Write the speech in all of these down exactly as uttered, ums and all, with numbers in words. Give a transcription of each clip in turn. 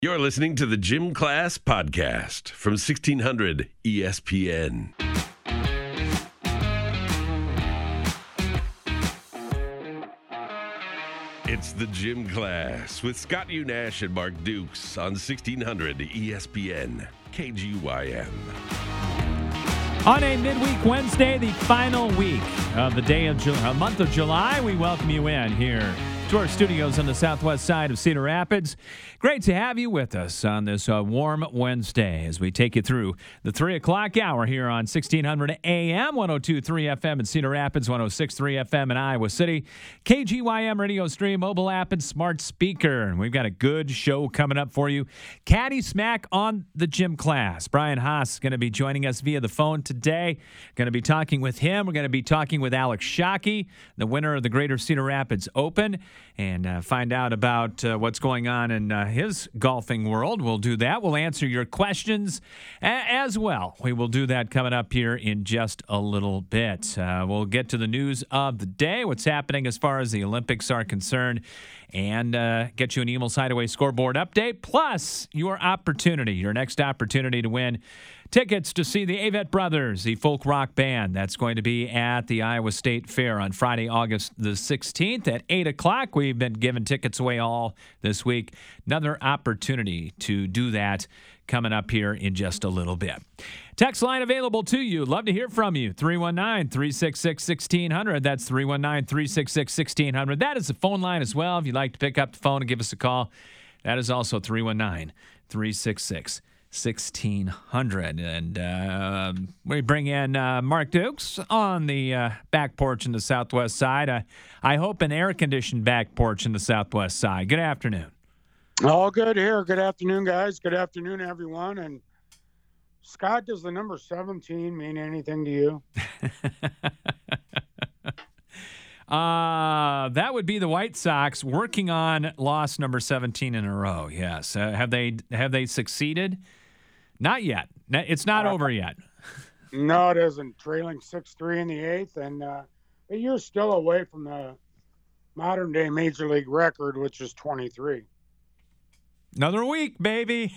You're listening to the Gym Class Podcast from sixteen hundred E S P N. It's the Gym Class with Scott Unash and Mark Dukes on sixteen hundred E S P N K G Y M. On a midweek Wednesday, the final week of the day of Ju- uh, month of July, we welcome you in here to our studios on the southwest side of Cedar Rapids. Great to have you with us on this uh, warm Wednesday as we take you through the three o'clock hour here on sixteen hundred A M, one oh two point three F M in Cedar Rapids, one oh six point three F M in Iowa City, K G Y M radio stream, mobile app, and smart speaker. And we've got a good show coming up for you. Caddy Smack on the Gym Class. Brian Haas is going to be joining us via the phone today. Going to be talking with him. We're going to be talking with Alex Shockey, the winner of the Greater Cedar Rapids Open, and uh, find out about uh, what's going on in uh, his golfing world. We'll do that. We'll answer your questions a- as well. We will do that coming up here in just a little bit. Uh, we'll get to the news of the day, what's happening as far as the Olympics are concerned, and uh, get you an Emil's Hideaway scoreboard update, plus your opportunity, your next opportunity to win tickets to see the Avett Brothers, the folk rock band. That's going to be at the Iowa State Fair on Friday, August the sixteenth at eight o'clock. We've been giving tickets away all this week. Another opportunity to do that coming up here in just a little bit. Text line available to you. Love to hear from you. three one nine, three six six, one six zero zero. That's three one nine, three six six, one six zero zero. That is the phone line as well. If you'd like to pick up the phone and give us a call, that is also three one nine, three six six, sixteen hundred. And uh, we bring in uh, Mark Dukes on the uh, back porch in the southwest side. Uh, I hope an air-conditioned back porch in the southwest side. Good afternoon. All good here. Good afternoon, guys. Good afternoon, everyone. And Scott, does the number seventeen mean anything to you? uh, that would be the White Sox working on loss number seventeen in a row. Yes. Uh, have they have they succeeded? Not yet. It's not uh, over yet. No, it isn't. Trailing six three in the eighth, and uh, you're still away from the modern-day Major League record, which is twenty-three. Another week, baby.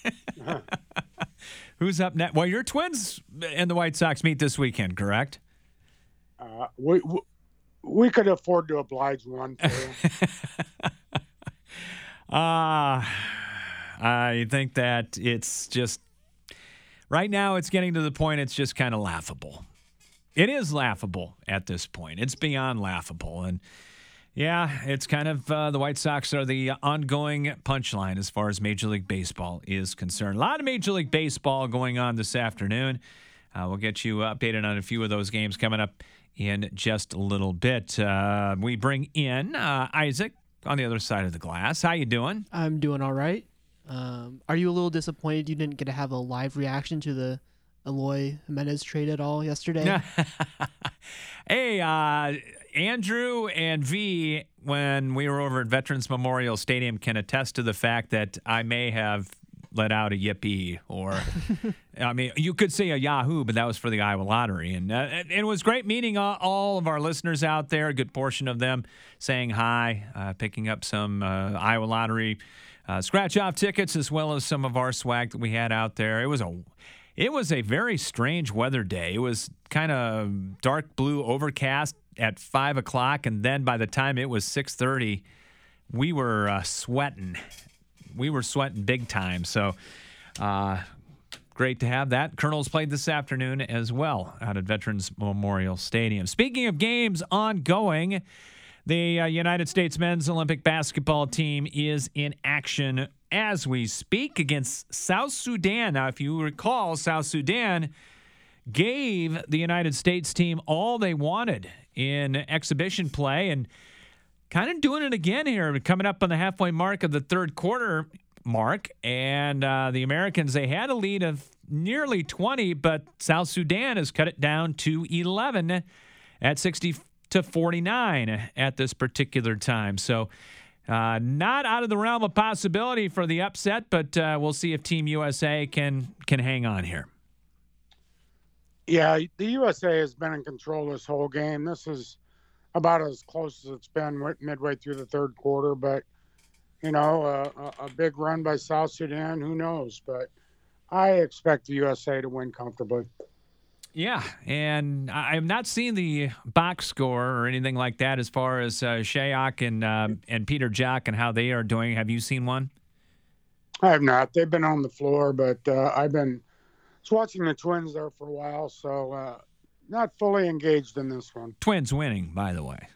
Who's up next? Well, your Twins and the White Sox meet this weekend, correct? Uh, we, we we could afford to oblige one. uh, I think that it's just right now it's getting to the point it's just kind of laughable. It is laughable at this point. It's beyond laughable. And yeah, it's kind of uh, the White Sox are the ongoing punchline as far as Major League Baseball is concerned. A lot of Major League Baseball going on this afternoon. Uh, we'll get you updated on a few of those games coming up in just a little bit. Uh, we bring in uh, Isaac on the other side of the glass. How you doing? I'm doing all right. Um, are you a little disappointed you didn't get to have a live reaction to the Eloy Jimenez trade at all yesterday? Hey, uh, Andrew and V, when we were over at Veterans Memorial Stadium, can attest to the fact that I may have let out a yippee, or, I mean, you could say a Yahoo, but that was for the Iowa Lottery. And uh, it was great meeting all, all of our listeners out there, a good portion of them saying hi, uh, picking up some uh, Iowa Lottery uh, scratch-off tickets, as well as some of our swag that we had out there. It was a It was a very strange weather day. It was kind of dark blue overcast at five o'clock, and then by the time it was six thirty, we were uh, sweating. We were sweating big time. So uh, great to have that. Colonels played this afternoon as well out at Veterans Memorial Stadium. Speaking of games ongoing, the uh, United States men's Olympic basketball team is in action as we speak against South Sudan. Now, if you recall, South Sudan gave the United States team all they wanted in exhibition play, and kind of doing it again here, coming up on the halfway mark of the third quarter mark. And uh, the Americans, they had a lead of nearly twenty, but South Sudan has cut it down to eleven at sixty to forty-nine at this particular time. So Uh, not out of the realm of possibility for the upset, but uh, we'll see if Team U S A can can hang on here. Yeah, the U S A has been in control this whole game. This is about as close as it's been midway through the third quarter. But you know, a, a, a big run by South Sudan. Who knows? But I expect the U S A to win comfortably. Yeah, and I- I'm not seeing the box score or anything like that as far as uh, Shayok and uh, and Peter Jock and how they are doing. Have you seen one? I have not. They've been on the floor, but uh, I've been just watching the Twins there for a while, so uh, not fully engaged in this one. Twins winning, by the way.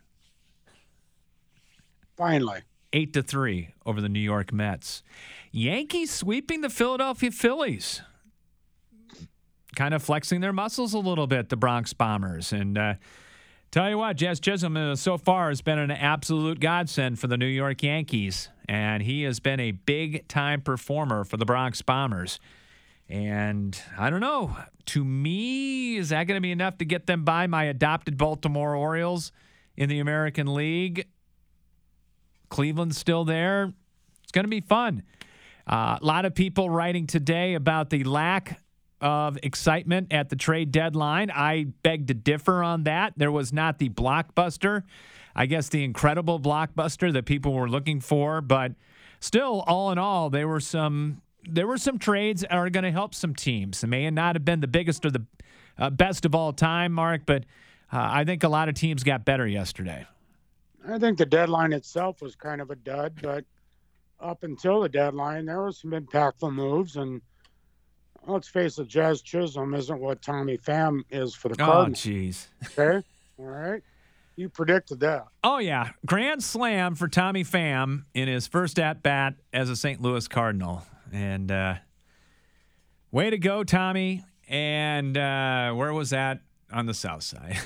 Finally. Eight to three over the New York Mets. Yankees sweeping the Philadelphia Phillies. Kind of flexing their muscles a little bit, the Bronx Bombers. And uh, tell you what, Jazz Chisholm uh, so far has been an absolute godsend for the New York Yankees. And he has been a big-time performer for the Bronx Bombers. And I don't know, to me, is that going to be enough to get them by my adopted Baltimore Orioles in the American League? Cleveland's still there. It's going to be fun. Uh, a lot of people writing today about the lack of excitement at the trade deadline. I beg to differ on that. There was not the blockbuster, I guess the incredible blockbuster that people were looking for, but still, all in all, there were some there were some trades that are going to help some teams. It may not have been the biggest or the uh, best of all time, Mark, but uh, I think a lot of teams got better yesterday. I think the deadline itself was kind of a dud, but up until the deadline, there were some impactful moves. And let's face it, Jazz Chisholm isn't what Tommy Pham is for the Cardinals. Oh, jeez. Okay? All right? You predicted that. Oh, yeah. Grand slam for Tommy Pham in his first at-bat as a Saint Louis Cardinal. And uh, way to go, Tommy. And uh, where was that? On the south side.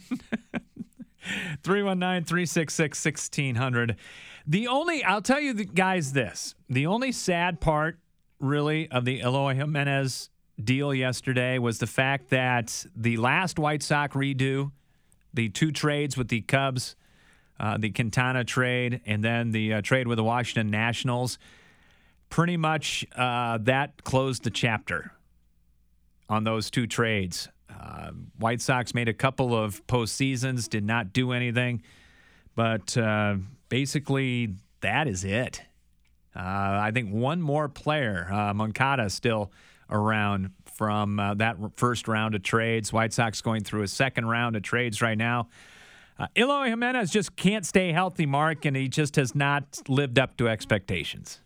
three one nine, three six six, one six zero zero. The only, I'll tell you the guys this, the only sad part really of the Eloy Jimenez deal yesterday was the fact that the last White Sox redo, the two trades with the Cubs, uh, the Quintana trade, and then the uh, trade with the Washington Nationals, pretty much uh, that closed the chapter on those two trades. Uh, White Sox made a couple of postseasons, did not do anything, but uh, basically that is it. Uh, I think one more player, uh, Moncada, still around from uh, that first round of trades. White Sox going through a second round of trades right now. Uh, Eloy Jimenez just can't stay healthy, Mark, and he just has not lived up to expectations.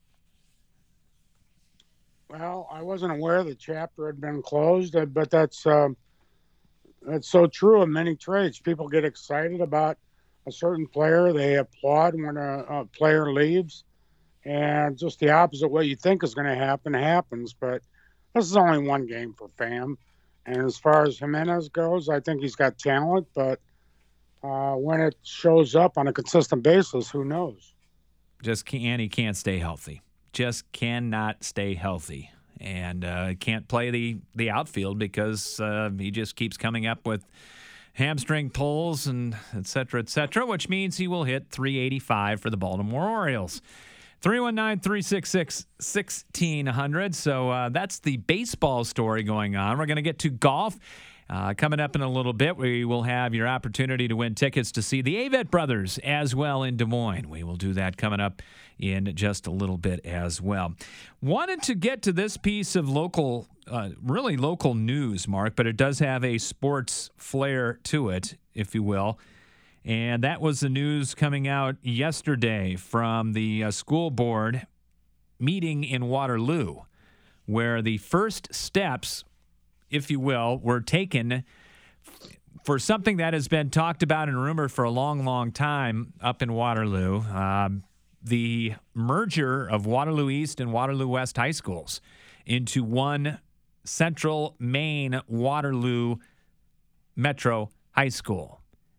Well, I wasn't aware the chapter had been closed, uh, but that's um, that's so true in many trades. People get excited about a certain player. They applaud when a, a player leaves, and just the opposite what you think is going to happen happens. But this is only one game for Pham. And as far as Jimenez goes, I think he's got talent, but uh, when it shows up on a consistent basis, who knows? Just can't, he can't stay healthy. Just cannot stay healthy, and uh, can't play the, the outfield because uh, he just keeps coming up with hamstring pulls and et cetera, et cetera, which means he will hit three eighty-five for the Baltimore Orioles. three one nine, three six six, one six zero zero. So uh, that's the baseball story going on. We're going to get to golf. Uh, coming up in a little bit, we will have your opportunity to win tickets to see the Avett Brothers as well in Des Moines. We will do that coming up in just a little bit as well. Wanted to get to this piece of local, uh, really local news, Mark, but it does have a sports flair to it, if you will. And that was the news coming out yesterday from the uh, school board meeting in Waterloo, where the first steps, if you will, were taken for something that has been talked about and rumored for a long, long time up in Waterloo, um, the merger of Waterloo East and Waterloo West high schools into one Central Maine Waterloo Metro High School.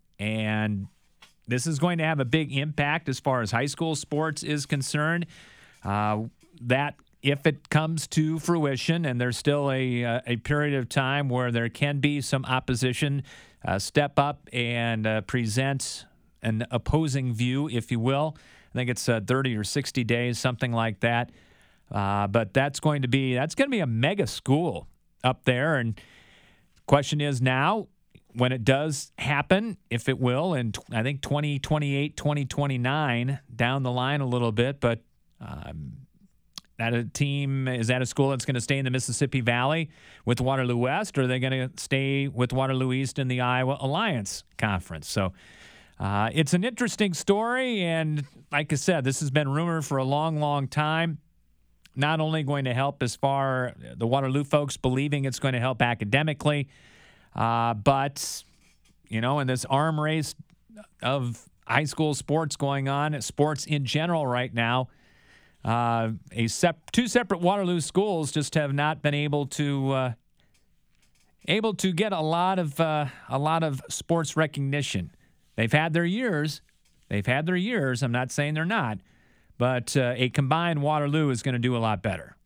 And this is going to have a big impact as far as high school sports is concerned. Uh, that if it comes to fruition, and there's still a uh, a period of time where there can be some opposition, uh, step up and uh, present an opposing view, if you will. I think it's uh, thirty or sixty days, something like that. Uh, but that's going to be that's going to be a mega school up there. And the question is now, when it does happen, if it will, in I think twenty twenty-eight, twenty twenty-nine, down the line a little bit, but um, that a team, is that a school that's going to stay in the Mississippi Valley with Waterloo West, or are they going to stay with Waterloo East in the Iowa Alliance Conference? So uh, it's an interesting story, and like I said, this has been rumored for a long, long time. Not only going to help as far the Waterloo folks believing it's going to help academically, uh, but, you know, in this arm race of high school sports going on, sports in general right now, Uh, a sep- two separate Waterloo schools just have not been able to uh, able to get a lot of uh, a lot of sports recognition. They've had their years, they've had their years. I'm not saying they're not, but uh, a combined Waterloo is going to do a lot better.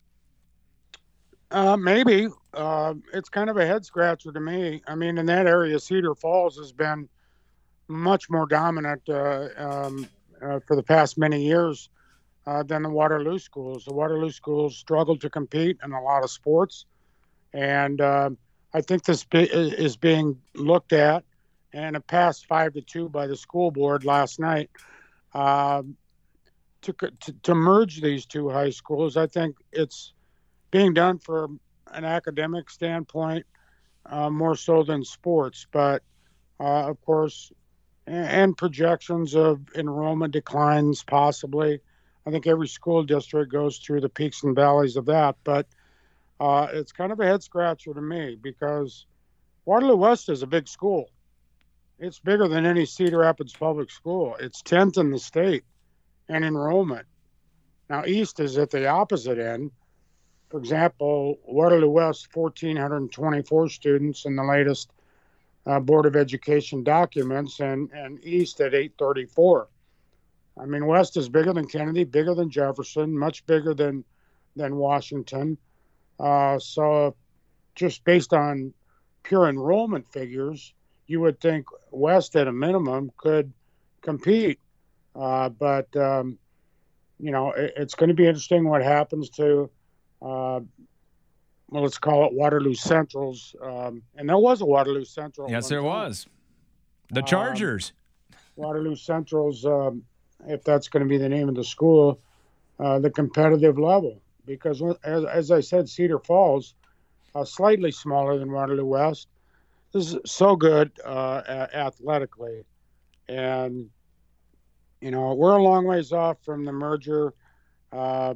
Uh, maybe uh, it's kind of a head scratcher to me. I mean, in that area, Cedar Falls has been much more dominant uh, um, uh, for the past many years. Uh, than the Waterloo schools. The Waterloo schools struggled to compete in a lot of sports. And uh, I think this be- is being looked at, and it passed five to two by the school board last night. Uh, to, to, to merge these two high schools, I think it's being done for an academic standpoint uh, more so than sports. But, uh, of course, and, and projections of enrollment declines possibly. I think every school district goes through the peaks and valleys of that, but uh, it's kind of a head scratcher to me because Waterloo West is a big school. It's bigger than any Cedar Rapids public school. It's tenth in the state in enrollment. Now, East is at the opposite end. For example, Waterloo West, one thousand four hundred twenty-four students in the latest uh, Board of Education documents, and, and East at eight thirty-four. I mean, West is bigger than Kennedy, bigger than Jefferson, much bigger than than Washington. Uh, so just based on pure enrollment figures, you would think West at a minimum could compete. Uh, but, um, you know, it, it's going to be interesting what happens to, uh, well, let's call it Waterloo Central's. Um, and there was a Waterloo Central. Yes, there was. The Chargers. Um, Waterloo Central's... Um, if that's going to be the name of the school, uh, the competitive level. Because, as, as I said, Cedar Falls, uh, slightly smaller than Waterloo West, is so good uh, a- athletically. And, you know, we're a long ways off from the merger. Uh,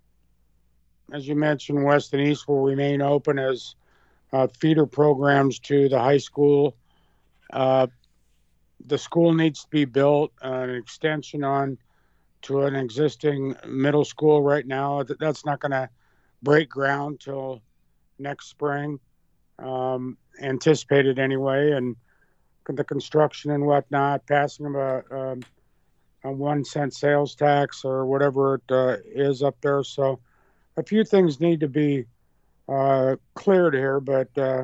as you mentioned, West and East will remain open as uh, feeder programs to the high school. Uh, The school needs to be built, uh, an extension on to an existing middle school right now. That's not going to break ground till next spring, um, anticipated anyway. And the construction and whatnot, passing of a, um, a one cent sales tax or whatever it uh, is up there. So a few things need to be uh, cleared here, but uh,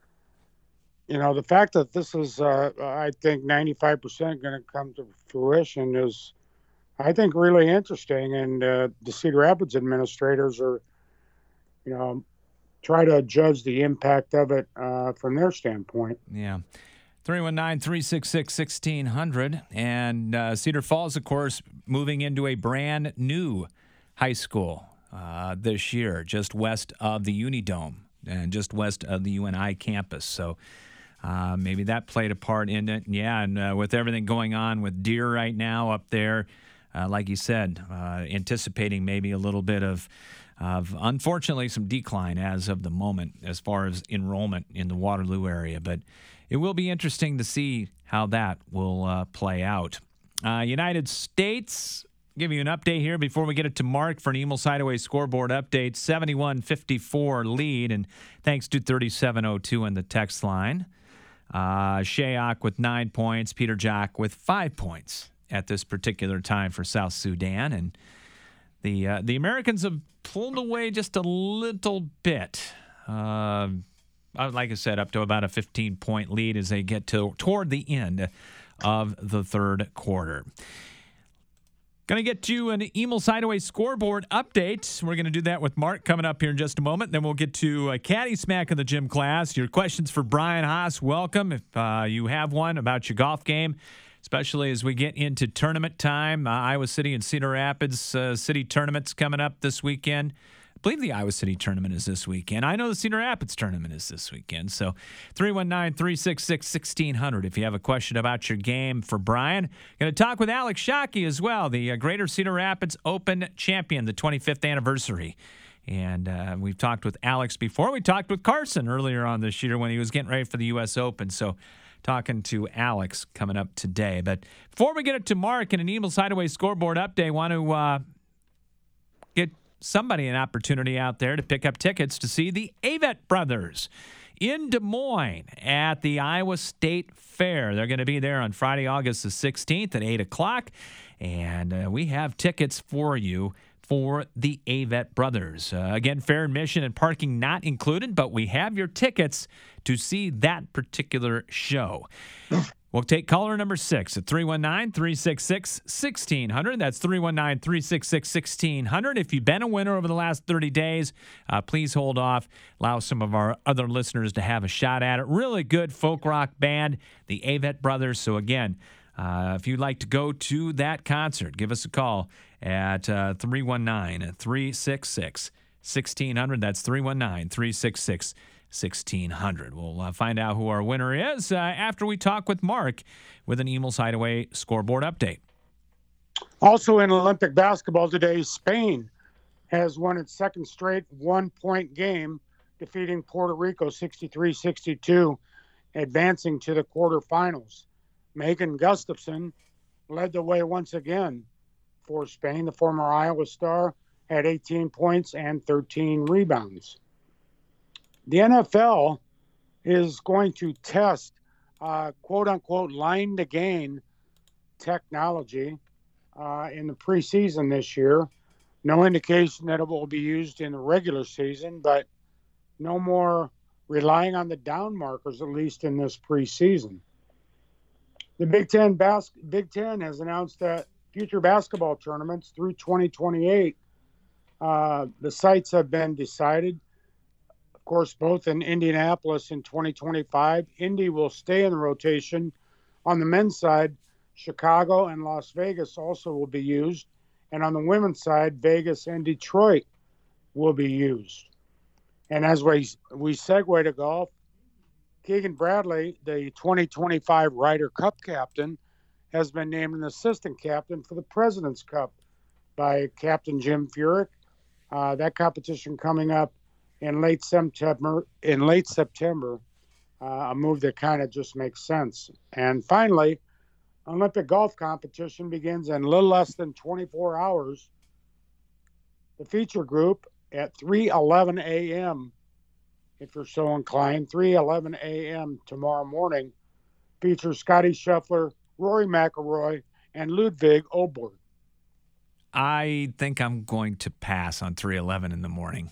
you know, the fact that this is, uh, I think, ninety-five percent going to come to fruition is, I think, really interesting. And uh, the Cedar Rapids administrators are, you know, try to judge the impact of it uh, from their standpoint. Yeah. three one nine, three six six, one six zero zero. And uh, Cedar Falls, of course, moving into a brand new high school uh, this year, just west of the Unidome and just west of the U N I campus. So, Uh, maybe that played a part in it. Yeah, and uh, with everything going on with Deer right now up there, uh, like you said, uh, anticipating maybe a little bit of, of, unfortunately, some decline as of the moment as far as enrollment in the Waterloo area. But it will be interesting to see how that will uh, play out. Uh, United States, give you an update here before we get it to Mark for an Emil's Hideaway scoreboard update. seventy-one fifty-four lead, and thanks to thirty-seven oh two on the text line. Uh, Shayok with nine points, Peter Jock with five points at this particular time for South Sudan. And the uh, the Americans have pulled away just a little bit. Uh, like I said, up to about a fifteen-point lead as they get to toward the end of the third quarter. Going to get you an Emil's Hideaway scoreboard update. We're going to do that with Mark coming up here in just a moment. Then we'll get to a Caddy Smack in the gym class. Your questions for Brian Haas, welcome. If uh, you have one about your golf game, especially as we get into tournament time. Uh, Iowa City and Cedar Rapids uh, City tournaments coming up this weekend. I believe the Iowa City tournament is this weekend. I know the Cedar Rapids tournament is this weekend. So three one nine, three six six, one six zero zero if you have a question about your game for Brian. Going to talk with Alex Shockey as well, the uh, Greater Cedar Rapids Open champion, the twenty-fifth anniversary. And uh, we've talked with Alex before. We talked with Carson earlier on this year when he was getting ready for the U S Open. So talking to Alex coming up today. But before we get it to Mark and an Emil's Hideaway scoreboard update, I want to uh, get somebody an opportunity out there to pick up tickets to see the Avett Brothers in Des Moines at the Iowa State Fair. They're going to be there on Friday, August the sixteenth at eight o'clock. And uh, we have tickets for you for the Avett Brothers. Uh, again, fair admission and parking not included, but we have your tickets to see that particular show. We'll take caller number six at three one nine, three six six, one six zero zero. That's three one nine, three six six, one six zero zero. If you've been a winner over the last thirty days, uh, please hold off. Allow some of our other listeners to have a shot at it. Really good folk rock band, the Avett Brothers. So again, uh, if you'd like to go to that concert, give us a call at uh, three one nine, three six six, one six zero zero. That's three one nine, three six six, sixteen hundred. We'll uh, find out who our winner is uh, after we talk with Mark with an Emil's Hideaway scoreboard update. Also in Olympic basketball today, Spain has won its second straight one-point game, defeating Puerto Rico sixty-three sixty-two, advancing to the quarterfinals. Megan Gustafson led the way once again for Spain. The former Iowa star had eighteen points and thirteen rebounds. The N F L is going to test uh, quote-unquote line-to-gain technology uh, in the preseason this year. No indication that it will be used in the regular season, but no more relying on the down markers, at least in this preseason. The Big Ten, bas- Big Ten has announced that future basketball tournaments through twenty twenty-eight, uh, the sites have been decided. Of course, both in Indianapolis in twenty twenty-five. Indy will stay in the rotation. On the men's side, Chicago and Las Vegas also will be used. And on the women's side, Vegas and Detroit will be used. And as we, we segue to golf, Keegan Bradley, the twenty twenty-five Ryder Cup captain, has been named an assistant captain for the President's Cup by Captain Jim Furyk. Uh, that competition coming up in late September, in late September, uh, a move that kind of just makes sense. And finally, Olympic golf competition begins in a little less than twenty-four hours. The feature group at three eleven a.m., if you're so inclined, three eleven a.m. tomorrow morning, features Scotty Scheffler, Rory McIlroy, and Ludwig Åberg. I think I'm going to pass on three eleven in the morning.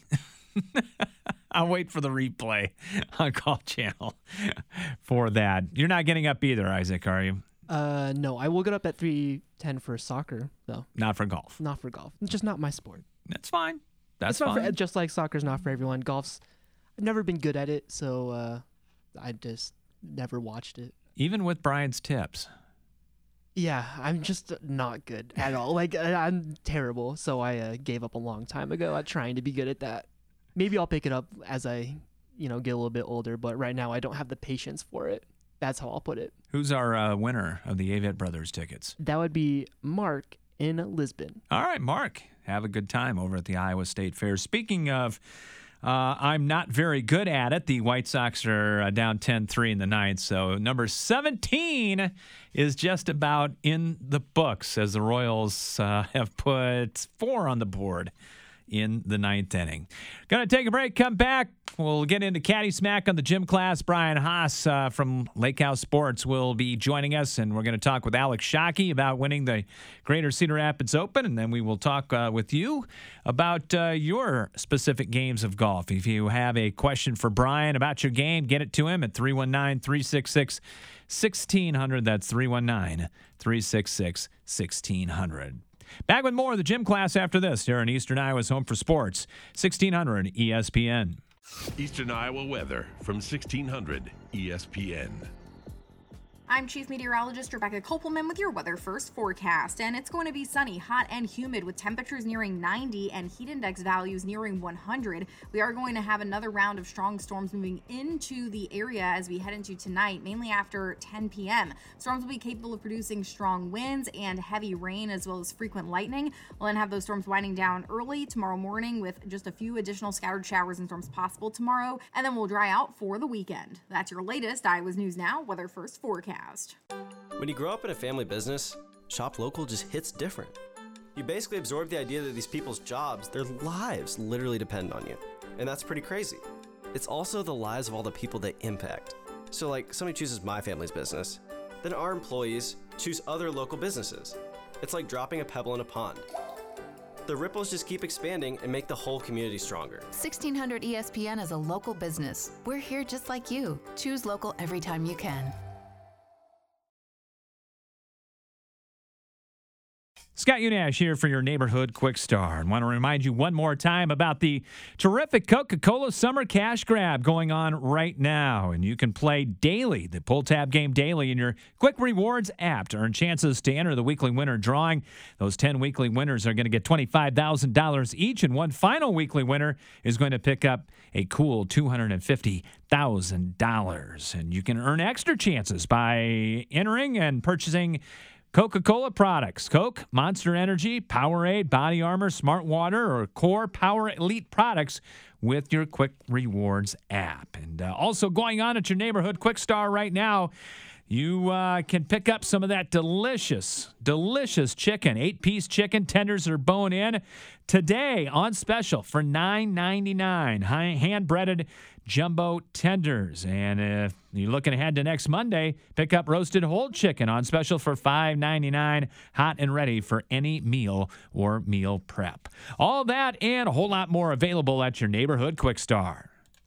I'll wait for the replay on Golf Channel for that. You're not getting up either, Isaac, are you? Uh, no, I will get up at three ten for soccer, though. Not for golf. Not for golf. It's just not my sport. That's fine. That's it's not fine. For, just like soccer's not for everyone. Golf's, I've never been good at it, so uh, I just never watched it. Even with Brian's tips. Yeah, I'm just not good at all. Like, I'm terrible, so I uh, gave up a long time ago at trying to be good at that. Maybe I'll pick it up as I, you know, get a little bit older, but right now I don't have the patience for it. That's how I'll put it. Who's our uh, winner of the Avett Brothers tickets? That would be Mark in Lisbon. All right, Mark. Have a good time over at the Iowa State Fair. Speaking of, uh, I'm not very good at it. The White Sox are uh, down ten three in the ninth, so number seventeen is just about in the books as the Royals uh, have put four on the board in the ninth inning. Going to take a break, come back. We'll get into Caddy Smack on the gym class. Brian Haas uh, from Lake House Sports will be joining us, and we're going to talk with Alex Shockey about winning the Greater Cedar Rapids Open, and then we will talk uh, with you about uh, your specific games of golf. If you have a question for Brian about your game, get it to him at three one nine, three six six, one six zero zero. That's three one nine, three six six, one six zero zero. Back with more of the gym class after this here in Eastern Iowa's Home for Sports, sixteen hundred E S P N. Eastern Iowa weather from sixteen hundred E S P N. I'm Chief Meteorologist Rebecca Kopelman with your Weather First forecast, and it's going to be sunny, hot, and humid with temperatures nearing ninety and heat index values nearing one hundred. We are going to have another round of strong storms moving into the area as we head into tonight, mainly after ten p.m. Storms will be capable of producing strong winds and heavy rain as well as frequent lightning. We'll then have those storms winding down early tomorrow morning with just a few additional scattered showers and storms possible tomorrow, and then we'll dry out for the weekend. That's your latest Iowa's News Now Weather First forecast. When you grow up in a family business, shop local just hits different. You basically absorb the idea that these people's jobs, their lives literally depend on you. And that's pretty crazy. It's also the lives of all the people they impact. So like somebody chooses my family's business, then our employees choose other local businesses. It's like dropping a pebble in a pond. The ripples just keep expanding and make the whole community stronger. sixteen hundred E S P N is a local business. We're here just like you. Choose local every time you can. Scott Unash here for your Neighborhood Quick Start. I want to remind you one more time about the terrific Coca-Cola Summer Cash Grab going on right now. And you can play daily, the Pull Tab game daily in your Quick Rewards app to earn chances to enter the weekly winner drawing. Those ten weekly winners are going to get twenty-five thousand dollars each, and one final weekly winner is going to pick up a cool two hundred fifty thousand dollars. And you can earn extra chances by entering and purchasing Coca-Cola products, Coke, Monster Energy, Powerade, Body Armor, Smart Water, or Core Power Elite products with your Quick Rewards app. And uh, also going on at your Neighborhood Quick Star right now, you uh, can pick up some of that delicious, delicious chicken. Eight-piece chicken tenders are bone-in today on special for nine ninety-nine. Hand-breaded jumbo tenders. And if you're looking ahead to next Monday, pick up roasted whole chicken on special for five ninety-nine, hot and ready for any meal or meal prep. All that and a whole lot more available at your Neighborhood Quick Star.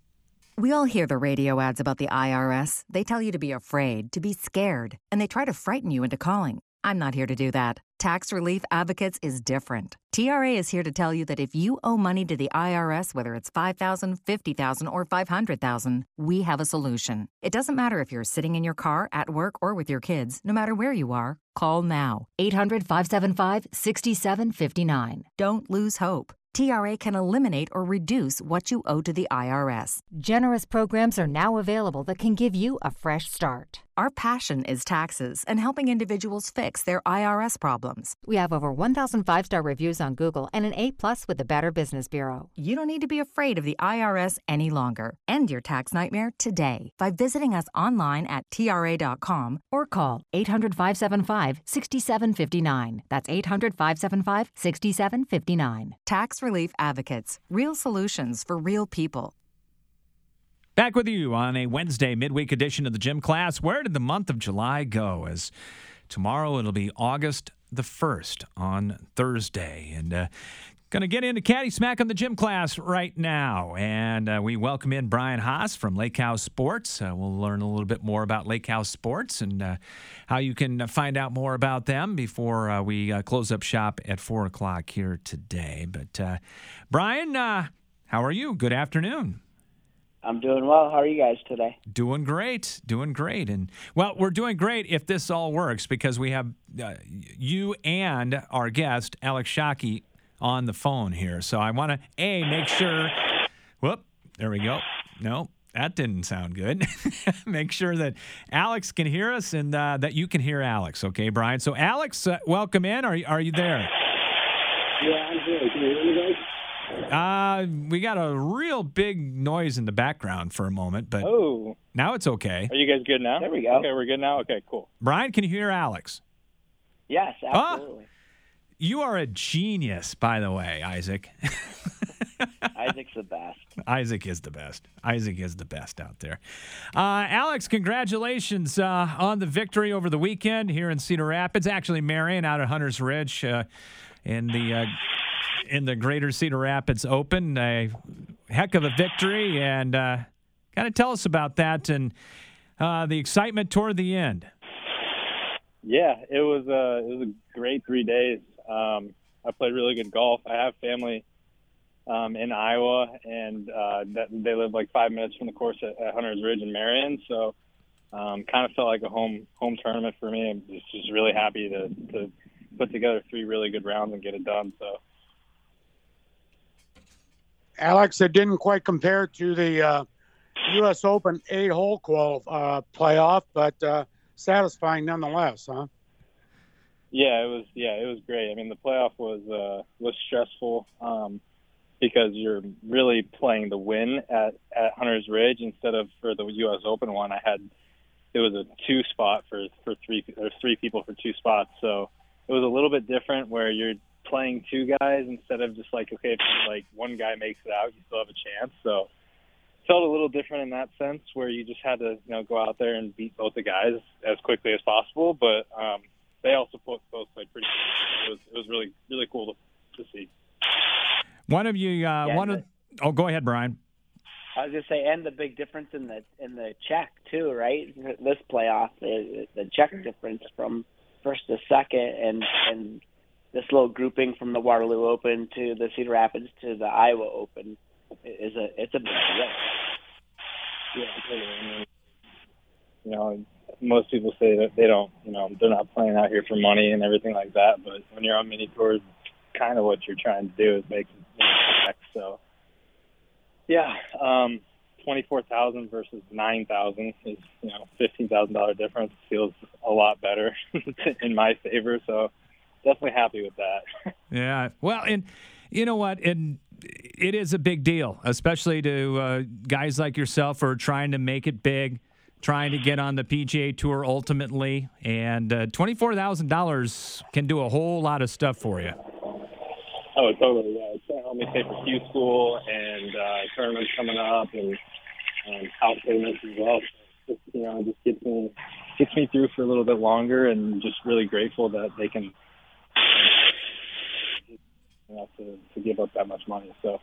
We all hear the radio ads about the I R S. They tell you to be afraid, to be scared, and they try to frighten you into calling. I'm not here to do that. Tax Relief Advocates is different. T R A is here to tell you that if you owe money to the I R S, whether it's five thousand dollars, fifty thousand dollars, or five hundred thousand dollars, we have a solution. It doesn't matter if you're sitting in your car, at work, or with your kids. No matter where you are, call now. eight hundred, five seven five, six seven five nine. Don't lose hope. T R A can eliminate or reduce what you owe to the I R S. Generous programs are now available that can give you a fresh start. Our passion is taxes and helping individuals fix their I R S problems. We have over one thousand five-star reviews on Google and an A-plus with the Better Business Bureau. You don't need to be afraid of the I R S any longer. End your tax nightmare today by visiting us online at T R A dot com or call eight hundred, five seven five, six seven five nine. That's eight hundred, five seven five, six seven five nine. Tax Relief Advocates. Real solutions for real people. Back with you on a Wednesday midweek edition of the Gym Class. Where did the month of July go? As tomorrow it'll be August the first on Thursday. And uh, going to get into Caddy Smack on the Gym Class right now. And uh, we welcome in Brian Haas from Lake House Sports. Uh, we'll learn a little bit more about Lake House Sports and uh, how you can find out more about them before uh, we uh, close up shop at four o'clock here today. But uh, Brian, uh, how are you? Good afternoon. I'm doing well. How are you guys today? Doing great. Doing great. And, well, we're doing great if this all works because we have uh, you and our guest, Alex Shockey, on the phone here. So I want to, A, make sure – whoop, there we go. No, that didn't sound good. Make sure that Alex can hear us and uh, that you can hear Alex. Okay, Brian? So, Alex, uh, welcome in. Are, are you there? Yeah, I'm here. Can you hear me, guys? Uh, we got a real big noise in the background for a moment, but oh. now it's okay. Are you guys good now? There we go. Okay, we're good now? Okay, cool. Brian, can you hear Alex? Yes, absolutely. Oh, you are a genius, by the way, Isaac. Isaac's the best. Isaac is the best. Isaac is the best out there. Uh, Alex, congratulations uh, on the victory over the weekend here in Cedar Rapids. Actually, Marion out at Hunters Ridge uh, in the... Uh, in the Greater Cedar Rapids Open. A heck of a victory, and uh, kind of tell us about that and uh, the excitement toward the end. Yeah, it was, uh, it was a great three days. Um, I played really good golf. I have family um, in Iowa, and uh, that, they live like five minutes from the course at, at Hunter's Ridge in Marion. So um, kind of felt like a home home tournament for me. I'm just, just really happy to, to put together three really good rounds and get it done. So, Alex, it didn't quite compare to the uh, U S Open eight-hole qual uh, playoff, but uh, satisfying nonetheless, huh? Yeah, it was. Yeah, it was great. I mean, the playoff was uh, was stressful um, because you're really playing the win at, at Hunter's Ridge instead of for the U S Open one. I had it was a two spot for for three or three people for two spots, so it was a little bit different where you're playing two guys instead of just like okay, if like one guy makes it out, you still have a chance. So it felt a little different in that sense where you just had to you know go out there and beat both the guys as quickly as possible, but. Um, They also both played pretty good. It was, it was really, really cool to, to see. One of you, uh, Yeah, one of, oh, go ahead, Brian. I was going to say, and the big difference in the in the check, too, right? This playoff, the, the check difference from first to second, and, and this little grouping from the Waterloo Open to the Cedar Rapids to the Iowa Open is a it's a big deal. Yeah, totally. You know, most people say that they don't, you know, they're not playing out here for money and everything like that. But when you're on mini tours, kind of what you're trying to do is make it. So, yeah, um, twenty-four thousand versus nine thousand is, you know, fifteen thousand dollar difference. Feels a lot better in my favor. So, definitely happy with that. Yeah. Well, and you know what? And it is a big deal, especially to uh, guys like yourself who are trying to make it big. Trying to get on the P G A Tour ultimately, and uh, twenty-four thousand dollars can do a whole lot of stuff for you. Oh, totally, yeah. It's going to help me pay for Q School and uh, tournaments coming up and um, house payments as well. So, just, you know, it just gets me, gets me through for a little bit longer, and just really grateful that they can, you know, to, to give up that much money, so.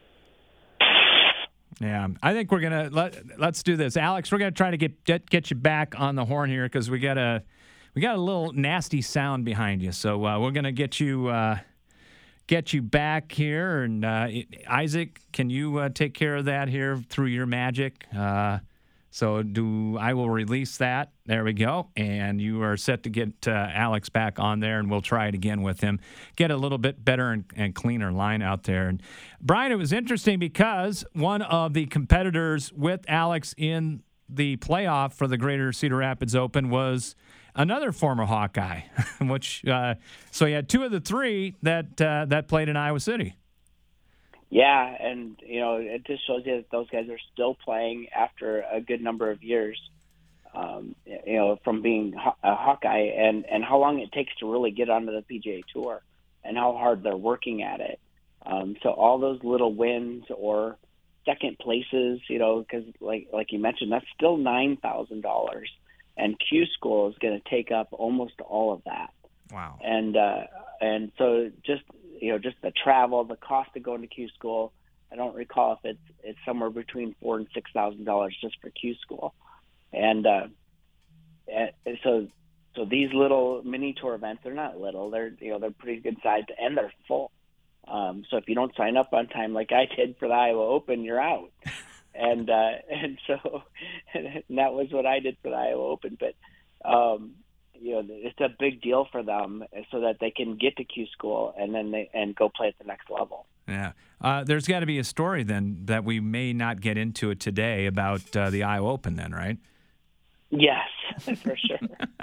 Yeah, I think we're gonna let let's do this, Alex. We're gonna try to get get, get you back on the horn here because we got a we got a little nasty sound behind you. So uh, we're gonna get you uh, get you back here. And uh, Isaac, can you uh, take care of that here through your magic? Uh, so do I will release that. There we go, and you are set to get uh, Alex back on there, and we'll try it again with him. Get a little bit better and, and cleaner line out there. And Brian, it was interesting because one of the competitors with Alex in the playoff for the Greater Cedar Rapids Open was another former Hawkeye, which uh, so you had two of the three that uh, that played in Iowa City. Yeah, and, you know, it just shows you that those guys are still playing after a good number of years, um, you know, from being a Hawkeye, and, and how long it takes to really get onto the P G A Tour and how hard they're working at it. Um, so all those little wins or second places, you know, because like like you mentioned, that's still nine thousand dollars, and Q School is going to take up almost all of that. Wow. And uh, and so just you know just the travel, the cost of going to Q School. I don't recall if it's it's somewhere between four and six thousand dollars just for Q School, and uh, and so so these little mini tour events, they're not little, they're you know they're pretty good sized, and they're full. Um, so if you don't sign up on time like I did for the Iowa Open, you're out. and uh, and so and that was what I did for the Iowa Open, but. Um, You know, it's a big deal for them so that they can get to Q School and then they and go play at the next level. Yeah, uh, there's got to be a story then that we may not get into it today about uh, the Iowa Open, then, right? Yes, for sure.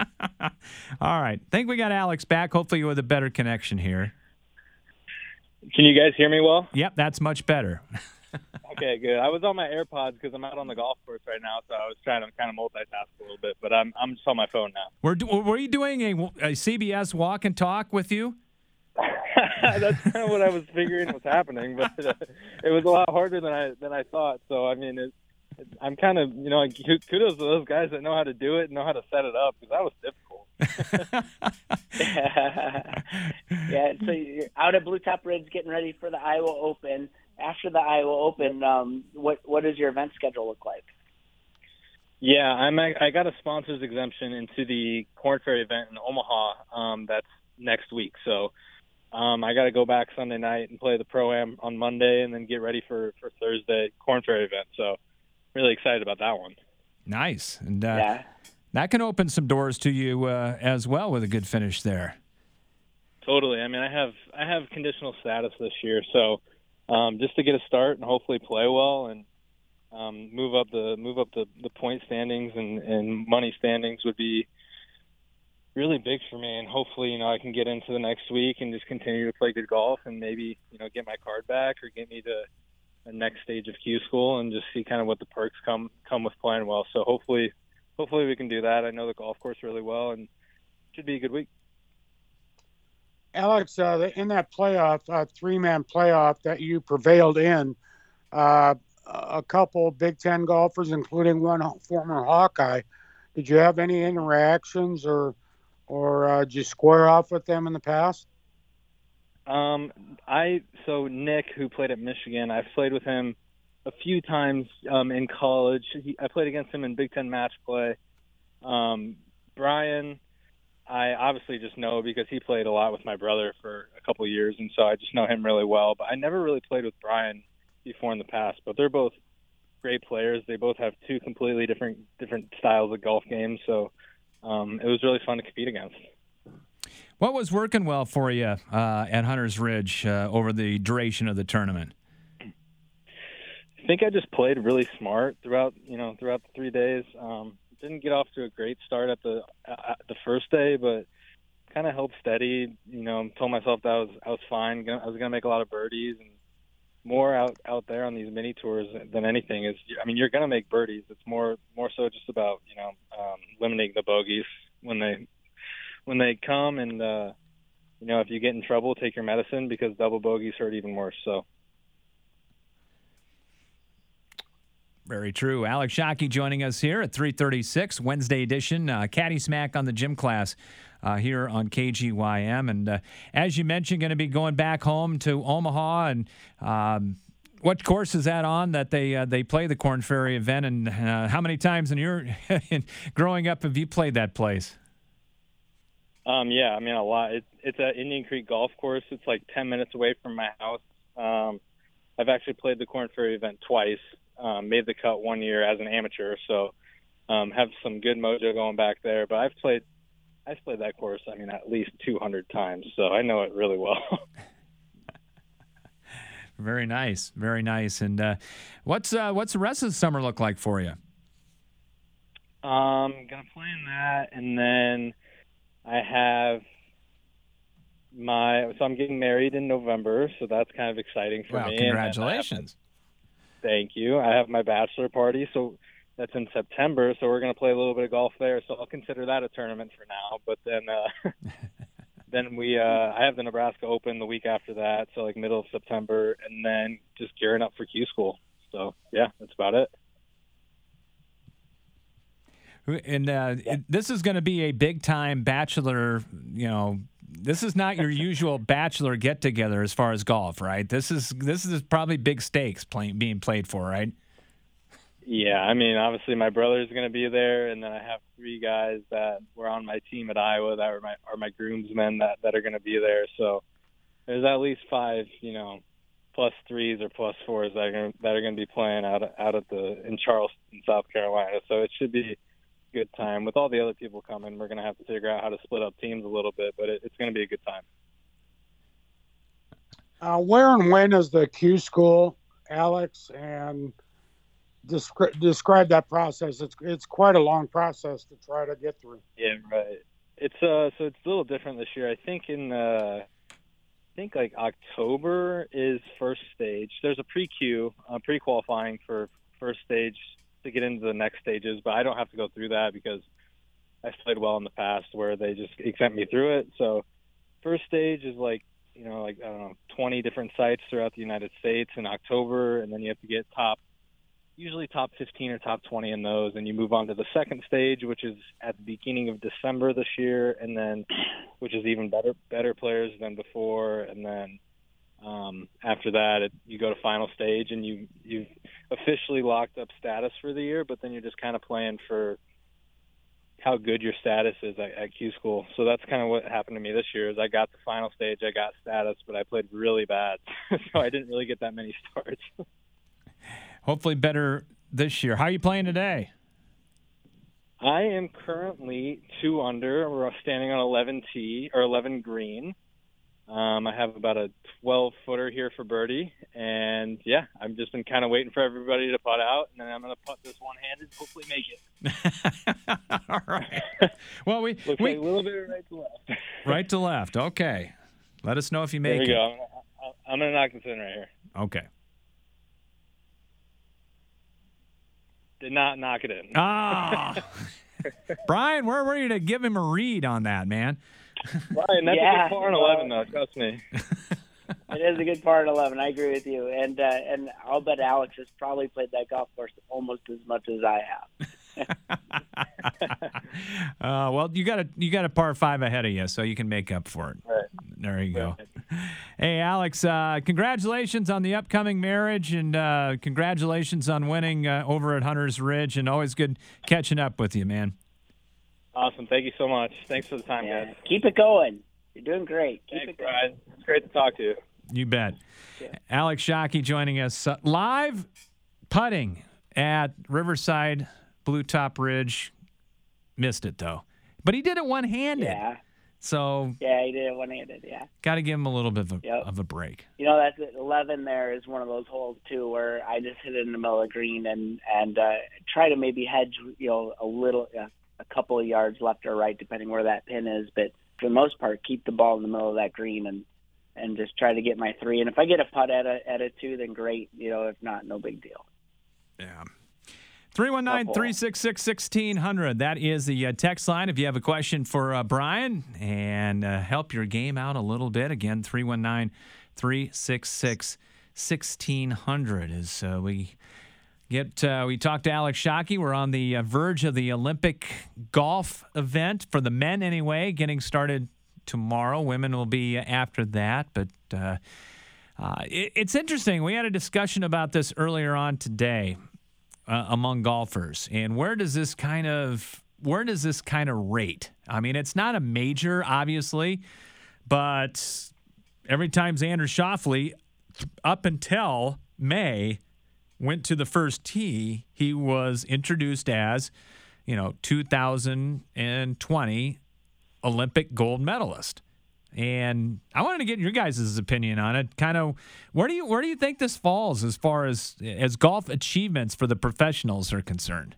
All right, think we got Alex back. Hopefully, with a better connection here. Can you guys hear me well? Yep, that's much better. Okay, good. I was on my AirPods because I'm out on the golf course right now, so I was trying to kind of multitask a little bit. But I'm I'm just on my phone now. Were were you doing a, a C B S walk and talk with you? That's kind of what I was figuring was happening, but uh, it was a lot harder than I than I thought. So I mean, it, it, I'm kind of you know kudos to those guys that know how to do it and know how to set it up because that was difficult. Yeah, so you're out at Blue Top Ridge getting ready for the Iowa Open. After the Iowa Open, um, what what does your event schedule look like? Yeah, I'm I got a sponsors exemption into the Corn Ferry event in Omaha. Um, that's next week. So Um, I got to go back Sunday night and play the Pro-Am on Monday and then get ready for, for Thursday Corn Ferry event. So really excited about that one. Nice. And uh, Yeah. that can open some doors to you uh, as well with a good finish there. Totally. I mean, I have I have conditional status this year, so um, just to get a start and hopefully play well and um, move up the move up the, the point standings and, and money standings would be really big for me. And hopefully, you know, I can get into the next week and just continue to play good golf and maybe, you know, get my card back or get me to the next stage of Q school and just see kind of what the perks come come with playing well. So hopefully, hopefully we can do that. I know the golf course really well and it should be a good week. Alex, uh, in that playoff, uh, three-man playoff that you prevailed in, uh, a couple Big Ten golfers, including one former Hawkeye, did you have any interactions or or uh, did you square off with them in the past? Um, I so Nick, who played at Michigan, I've played with him a few times um, in college. He, I played against him in Big Ten match play. Um, Brian, I obviously just know because he played a lot with my brother for a couple of years, and so I just know him really well. But I never really played with Brian before in the past. But they're both great players. They both have two completely different different styles of golf games. So um, it was really fun to compete against. What was working well for you uh, at Hunter's Ridge uh, over the duration of the tournament? I think I just played really smart throughout, you know, throughout the three days. Um, didn't get off to a great start at the at the first day, but kind of held steady. You know, told myself that I was I was fine. I was gonna make a lot of birdies, and more out out there on these mini tours than anything is. I mean, you're gonna make birdies. It's more more so just about, you know, um, limiting the bogeys when they when they come, and uh, you know, if you get in trouble, take your medicine because double bogeys hurt even worse. So. Very true. Alex Shockey joining us here at three thirty-six, Wednesday edition, uh, Caddy Smack on the Gym Class uh, here on K G Y M. And uh, as you mentioned, going to be going back home to Omaha. And um, what course is that on that they uh, they play the Corn Ferry event? And uh, how many times in your in growing up have you played that place? Um, yeah, I mean, a lot. It, it's at Indian Creek Golf Course. It's like ten minutes away from my house. Um, I've actually played the Corn Ferry event twice. Um, made the cut one year as an amateur, so um, have some good mojo going back there. But I've played, I've played that course. I mean, at least two hundred times, so I know it really well. Very nice, very nice. And uh, what's uh, what's the rest of the summer look like for you? Um, gonna play in that, and then I have my. So I'm getting married in November, so that's kind of exciting for well, me. Congratulations. Thank you. I have my bachelor party, so that's in September. So we're going to play a little bit of golf there. So I'll consider that a tournament for now. But then, uh, then we, uh, I have the Nebraska Open the week after that, so like middle of September, and then just gearing up for Q School. So yeah, that's about it. And uh, yeah. This is going to be a big time bachelor, you know. This is not your usual bachelor get together as far as golf, right? This is this is probably big stakes playing being played for, right? Yeah, I mean, obviously my brother's going to be there, and then I have three guys that were on my team at Iowa that are my are my groomsmen that, that are going to be there. So there's at least five, you know, plus threes or plus fours that are gonna, that are going to be playing out out at the in Charleston, South Carolina. So it should be good time. With all the other people coming, we're going to have to figure out how to split up teams a little bit, but it, it's going to be a good time. Uh, where and when is the Q School, Alex? And descri- describe that process. It's it's quite a long process to try to get through. Yeah, right. It's uh, so it's a little different this year. I think in uh, I think like October is first stage. There's a pre-Q, uh, pre-qualifying for first stage to get into the next stages, but I don't have to go through that because I've played well in the past where they just exempt me through it. So first stage is like, you know, like, I don't know, twenty different sites throughout the United States in October, and then you have to get top, usually top fifteen or top twenty in those, and you move on to the second stage, which is at the beginning of December this year, and then, which is even better, better players than before, and then Um, after that, it, you go to final stage, and you, you've officially locked up status for the year, but then you're just kind of playing for how good your status is at, at Q School. So that's kind of what happened to me this year. Is I got the final stage, I got status, but I played really bad, so I didn't really get that many starts. Hopefully better this year. How are you playing today? I am currently two under. We're standing on eleven T or eleven green. Um, I have about a twelve footer here for birdie, and yeah, I've just been kind of waiting for everybody to putt out, and then I'm going to putt this one-handed, hopefully make it. All right. Well, we looks we like a little bit of right to left. Right to left. Okay. Let us know if you make there we it. go. I'm going to knock this in right here. Okay. Did not knock it in. Ah, Brian, we're ready to give him a read on that, man. Brian, that's Yeah, a good par on well- eleven, though. Trust me. It is a good par at eleven. I agree with you, and uh, and I'll bet Alex has probably played that golf course almost as much as I have. uh, well, you got a you got a par five ahead of you, so you can make up for it. Right. There you go. Hey, Alex, uh, congratulations on the upcoming marriage, and uh, congratulations on winning uh, over at Hunter's Ridge, and always good catching up with you, man. Awesome. Thank you so much. Thanks for the time, Yeah. guys. Keep it going. You're doing great. Keep Thanks, it going. Brian. It's great to talk to you. You bet. Alex Shockey joining us uh, live putting at Riverside Blue Top Ridge. Missed it, though. But he did it one-handed. Yeah. So Yeah, he did it one-handed, yeah. got to give him a little bit of a, Yep. of a break. You know, that's eleven there is one of those holes, too, where I just hit it in the middle of the green and, and uh, try to maybe hedge, you know, a little, uh, a couple of yards left or right, depending where that pin is. But for the most part, keep the ball in the middle of that green and, and just try to get my three. And if I get a putt at it, at it too, then great. You know, if not, no big deal. Yeah. three one nine, three six six, one six zero zero. That is the uh, text line if you have a question for uh, Brian and uh, help your game out a little bit. Again, three one nine, three six six, one six zero zero is uh, we get uh, we talked to Alex Shockey. We're on the uh, verge of the Olympic golf event for the men anyway, getting started tomorrow. Women will be after that, but uh, uh, it, it's interesting. We had a discussion about this earlier on today. Uh, among golfers, and where does this kind of where does this kind of rate? I mean, it's not a major, obviously, but every time Xander Schauffele, up until May, went to the first tee, he was introduced as, you know, two thousand twenty Olympic gold medalist. And I wanted to get your guys' opinion on it. Kind of, where do you where do you think this falls as far as as golf achievements for the professionals are concerned?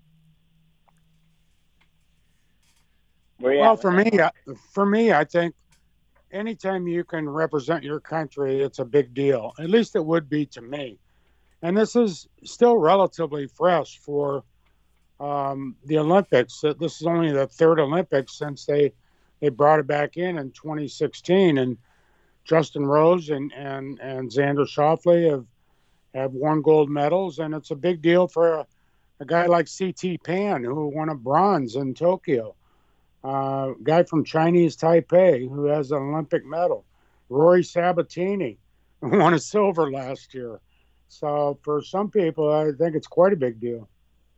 Well, for me, uh, for me, I think anytime you can represent your country, it's a big deal. At least it would be to me. And this is still relatively fresh for um, the Olympics. This is only the third Olympics since they. They brought it back in in twenty sixteen, and Justin Rose and, and, and Xander Schauffele have have won gold medals, and it's a big deal for a, a guy like C T Pan, who won a bronze in Tokyo, a uh, guy from Chinese Taipei who has an Olympic medal, Rory Sabatini, who won a silver last year. So for some people, I think it's quite a big deal.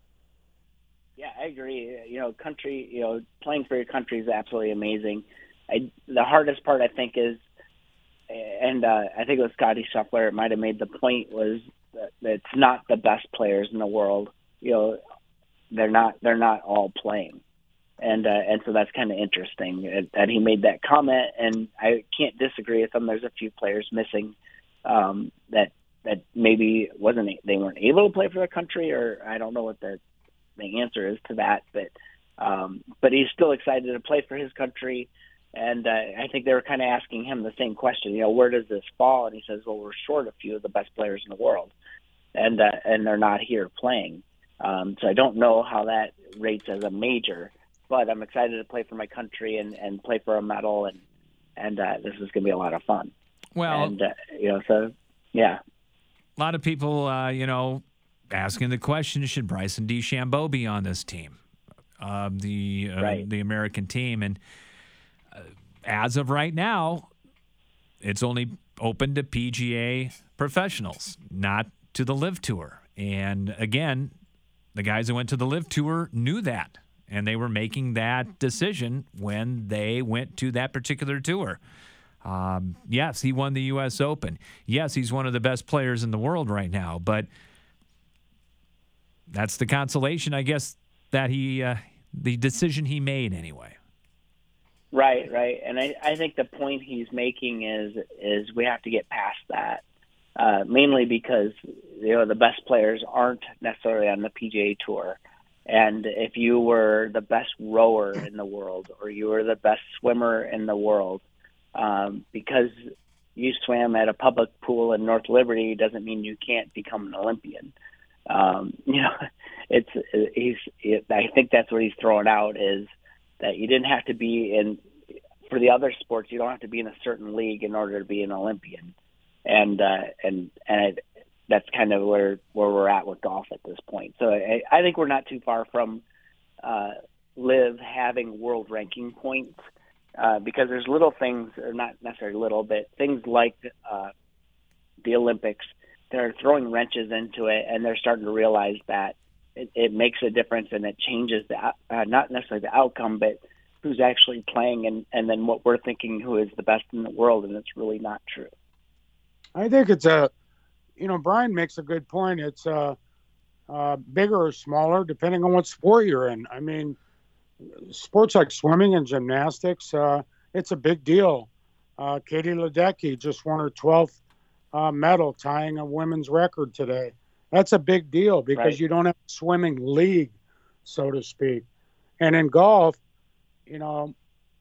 Yeah, I agree. You know, country, you know, playing for your country is absolutely amazing. I, the hardest part, I think, is, and uh, I think it was Scotty Scheffler, it might have made the point, was that it's not the best players in the world. You know, they're not they're not all playing, and uh, and so that's kind of interesting that he made that comment. And I can't disagree with him. There's a few players missing um, that that maybe wasn't they weren't able to play for their country, or I don't know what the the answer is to that, but um, but he's still excited to play for his country, and uh, I think they were kind of asking him the same question. You know, where does this fall? And he says, "Well, we're short a few of the best players in the world, and uh, and they're not here playing." Um, so I don't know how that rates as a major, but I'm excited to play for my country and, and play for a medal, and and uh, this is going to be a lot of fun. Well, and uh, you know, so yeah, a lot of people, uh, you know. asking the question, should Bryson DeChambeau be on this team, uh, the uh, right. the American team? And uh, as of right now, it's only open to P G A professionals, not to the LIV Tour. And again, the guys that went to the LIV Tour knew that. and they were making that decision when they went to that particular tour. Um, yes, he won the U S Open. Yes, he's one of the best players in the world right now, but that's the consolation, I guess, that he, uh, the decision he made anyway. Right, right. And I, I think the point he's making is is we have to get past that, uh, mainly because, you know, the best players aren't necessarily on the P G A Tour. And if you were the best rower in the world or you were the best swimmer in the world, um, because you swam at a public pool in North Liberty doesn't mean you can't become an Olympian. Um, you know, it's he's. It, I think that's what he's throwing out is that you didn't have to be in, for the other sports, you don't have to be in a certain league in order to be an Olympian. And, uh, and, and it, that's kind of where, where we're at with golf at this point. So I, I think we're not too far from, uh, Liv having world ranking points, uh, because there's little things, or not necessarily little, but things like, uh, the Olympics, they're throwing wrenches into it and they're starting to realize that It, it makes a difference and it changes the uh, not necessarily the outcome, but who's actually playing, and, and then what we're thinking who is the best in the world, and it's really not true. I think it's a, you know, Brian makes a good point. It's uh, uh, bigger or smaller depending on what sport you're in. I mean, sports like swimming and gymnastics, uh, it's a big deal. Uh, Katie Ledecky just won her twelfth uh, medal, tying a women's record today. That's a big deal because Right. you don't have a swimming league, so to speak. And in golf, you know,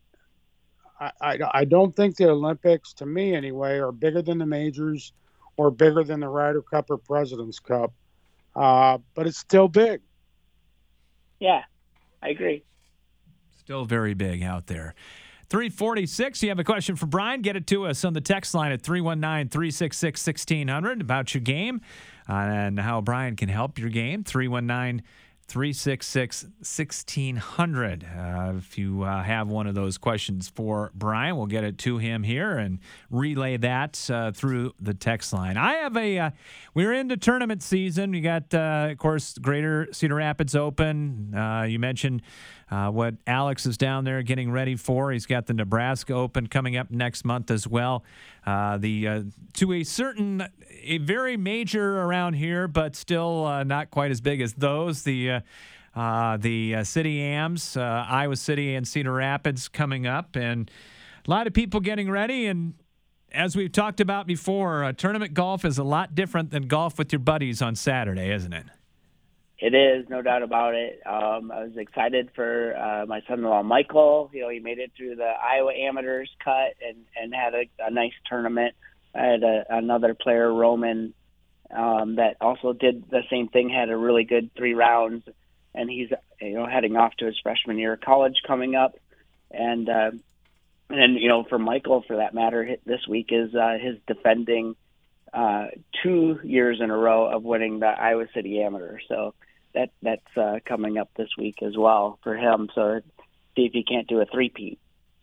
I, I, I don't think the Olympics, to me anyway, are bigger than the majors or bigger than the Ryder Cup or President's Cup. Uh, but it's still big. Yeah, I agree. Still very big out there. three forty-six, you have a question for Brian, get it to us on the text line at three one nine, three six six, one six zero zero about your game uh, and how Brian can help your game. three one nine, three six six, one six zero zero. Uh, if you uh, have one of those questions for Brian, we'll get it to him here and relay that uh, through the text line. I have a, uh, we're into tournament season. You got, uh, of course, Greater Cedar Rapids Open. Uh, you mentioned Uh, what Alex is down there getting ready for. He's got the Nebraska Open coming up next month as well. Uh, the uh, to a certain, a very major around here, but still uh, not quite as big as those. The uh, uh, the uh, City Ams, uh, Iowa City and Cedar Rapids coming up, and a lot of people getting ready. And as we've talked about before, uh, tournament golf is a lot different than golf with your buddies on Saturday, isn't it? It is, no doubt about it. Um, I was excited for uh, my son-in-law, Michael. You know, he made it through the Iowa Amateurs cut and, and had a, a nice tournament. I had a, another player, Roman, um, that also did the same thing, had a really good three rounds, and he's, you know, heading off to his freshman year of college coming up. And, uh, and then, you know, for Michael, for that matter, this week is uh, his defending uh, two years in a row of winning the Iowa City Amateur. So, That that's uh, coming up this week as well for him. So see if he can't do a three-peat.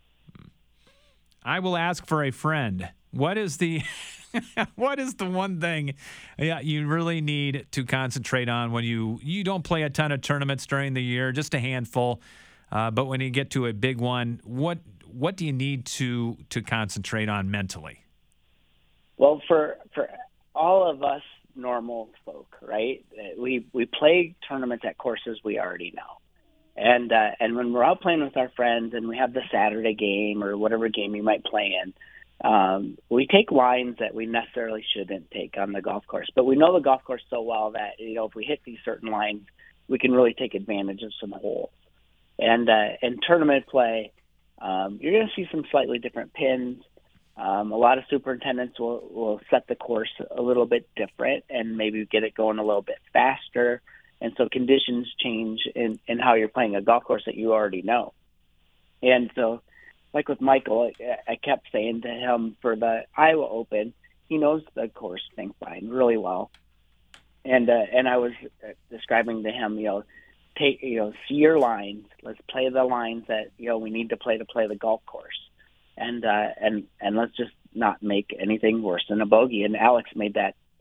I will ask for a friend. What is the what is the one thing yeah, you really need to concentrate on when you you don't play a ton of tournaments during the year, just a handful, uh, but when you get to a big one, what what do you need to to concentrate on mentally? Well, for for all of us normal folk, right? We we play tournaments at courses we already know, and uh, and when we're out playing with our friends and we have the Saturday game or whatever game you might play in, um, we take lines that we necessarily shouldn't take on the golf course. But we know the golf course so well that, you know, if we hit these certain lines, we can really take advantage of some holes. And uh, in tournament play, um, you're going to see some slightly different pins. Um, a lot of superintendents will, will set the course a little bit different and maybe get it going a little bit faster. And so conditions change in, in how you're playing a golf course that you already know. And so, like with Michael, I, I kept saying to him for the Iowa Open, he knows the course thing fine, really well. And uh, and I was describing to him, you know, take, you know, see your lines. Let's play the lines that, you know, we need to play to play the golf course. And uh, and and let's just not make anything worse than a bogey. And Alex made that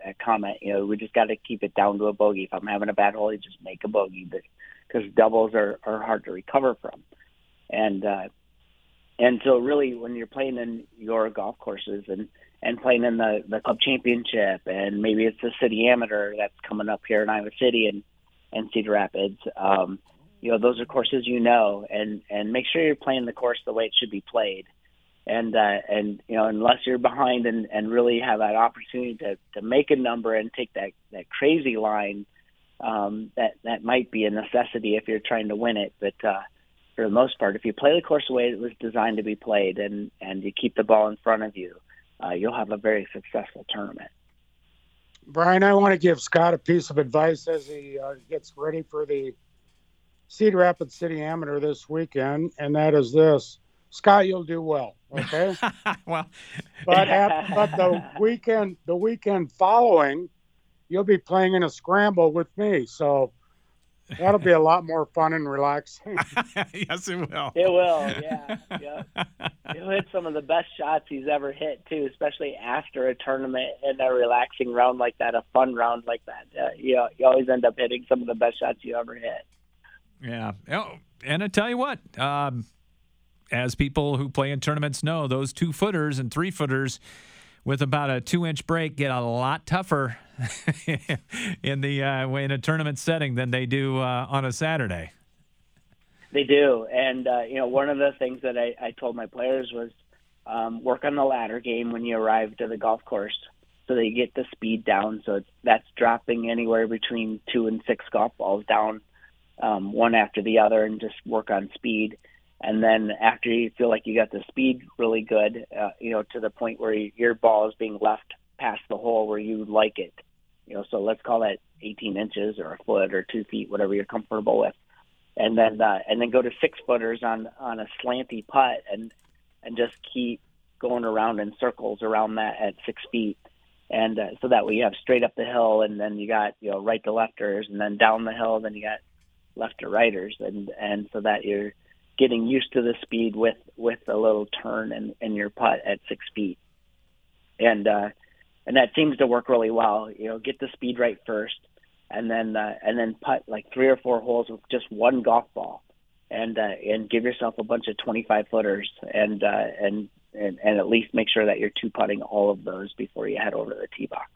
at comment. You know, we just got to keep it down to a bogey. If I'm having a bad hole, you just make a bogey, because doubles are, are hard to recover from. And uh, and so really, when you're playing in your golf courses and, and playing in the, the club championship, and maybe it's the city amateur that's coming up here in Iowa City and, and Cedar Rapids, um, you know, those are courses you know, and, and make sure you're playing the course the way it should be played. And, uh, and you know, unless you're behind and, and really have that opportunity to, to make a number and take that, that crazy line, um, that, that might be a necessity if you're trying to win it. But uh, for the most part, if you play the course the way it was designed to be played, and, and you keep the ball in front of you, uh, you'll have a very successful tournament. Brian, I want to give Scott a piece of advice as he uh, gets ready for the Cedar Rapids City Amateur this weekend, and that is this. Scott, you'll do well, okay? well, but at, but the weekend the weekend following, you'll be playing in a scramble with me, so that'll be a lot more fun and relaxing. Yes, it will. It will, yeah. yeah. He'll hit some of the best shots he's ever hit too, especially after a tournament and a relaxing round like that, a fun round like that. Uh, you know, you always end up hitting some of the best shots you ever hit. Yeah. Oh, and I tell you what. Um, As people who play in tournaments know, those two footers and three footers with about a two inch break get a lot tougher in the uh, in a tournament setting than they do uh, on a Saturday. They do, and uh, you know, one of the things that I, I told my players was um, work on the ladder game when you arrive to the golf course, so that you get the speed down. So it's, that's dropping anywhere between two and six golf balls down, um, one after the other, and just work on speed. And then after you feel like you got the speed really good, uh, you know, to the point where you, your ball is being left past the hole where you like it, you know, so let's call that eighteen inches or a foot or two feet, whatever you're comfortable with. And then, uh, and then go to six footers on, on a slanty putt and, and just keep going around in circles around that at six feet. And uh, so that way you have straight up the hill, and then you got, you know, right to lefters, and then down the hill, then you got left to righters. And, and so that you're getting used to the speed with, with a little turn in, in your putt at six feet. And, uh, and that seems to work really well. You know, get the speed right first, and then, uh, and then putt like three or four holes with just one golf ball, and, uh, and give yourself a bunch of twenty-five footers, and, uh, and, and, and at least make sure that you're two putting all of those before you head over to the tee box.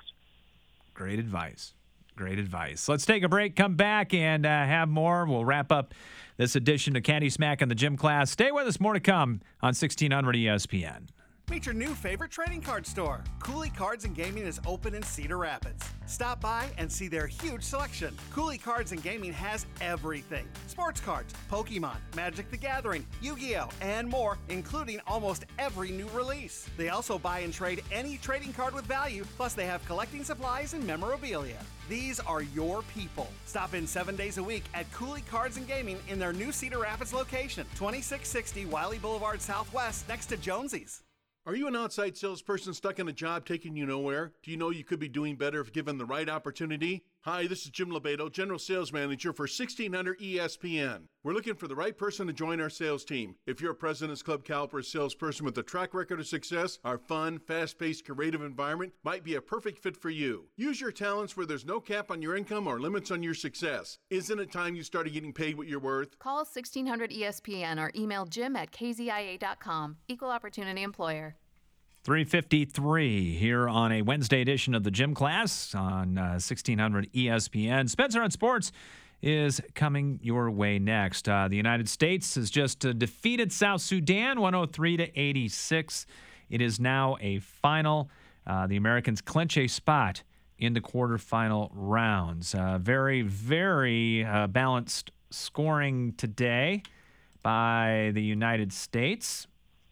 Great advice. Great advice. Let's take a break, come back, and uh, have more. We'll wrap up this edition of Caddy Smack in the Gym Class. Stay with us. More to come on sixteen hundred E S P N. Meet your new favorite trading card store. Cooley Cards and Gaming is open in Cedar Rapids. Stop by and see their huge selection. Cooley Cards and Gaming has everything. Sports cards, Pokemon, Magic the Gathering, Yu-Gi-Oh, and more, including almost every new release. They also buy and trade any trading card with value, plus they have collecting supplies and memorabilia. These are your people. Stop in seven days a week at Cooley Cards and Gaming in their new Cedar Rapids location, twenty-six sixty Wiley Boulevard Southwest, next to Jonesy's. Are you an outside salesperson stuck in a job taking you nowhere? Do you know you could be doing better if given the right opportunity? Hi, this is Jim Lebedo, General Sales Manager for sixteen hundred E S P N. We're looking for the right person to join our sales team. If you're a President's Club caliber salesperson with a track record of success, our fun, fast-paced, creative environment might be a perfect fit for you. Use your talents where there's no cap on your income or limits on your success. Isn't it time you started getting paid what you're worth? Call sixteen hundred E S P N or email jim at k z i a dot com. Equal Opportunity Employer. three fifty-three here on a Wednesday edition of the Gym Class on uh, sixteen hundred E S P N. Spencer on Sports is coming your way next. Uh, the United States has just uh, defeated South Sudan one oh three to eighty-six. It is now a final. Uh, the Americans clinch a spot in the quarterfinal rounds. Uh, very, very uh, balanced scoring today by the United States,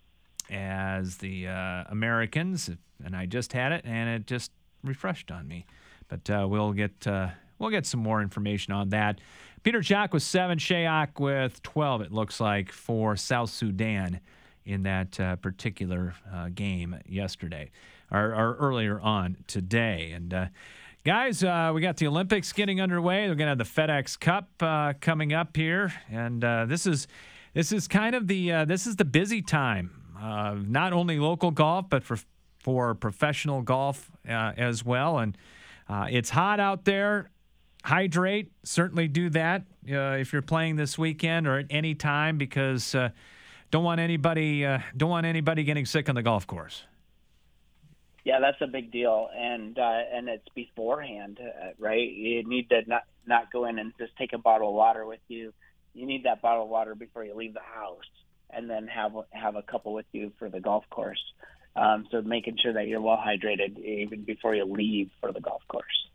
as the uh, Americans, and I just had it, and it just refreshed on me. But uh, we'll get uh, we'll get some more information on that. Peter Jock with seven, Shayok with twelve, it looks like, for South Sudan in that uh, particular uh, game yesterday, or, or earlier on today. And uh, guys, uh, we got the Olympics getting underway. We're going to have the FedEx Cup uh, coming up here, and uh, this is this is kind of the uh, this is the busy time. Uh, not only local golf, but for for professional golf uh, as well. And Uh, it's hot out there. Hydrate. Certainly do that uh, if you're playing this weekend or at any time, because uh, don't want anybody uh, don't want anybody getting sick on the golf course. Yeah, that's a big deal, and uh, and it's beforehand, uh, right? You need to not not go in and just take a bottle of water with you. You need that bottle of water before you leave the house, and then have have a couple with you for the golf course. Um, so making sure that you're well hydrated even before you leave for the golf course.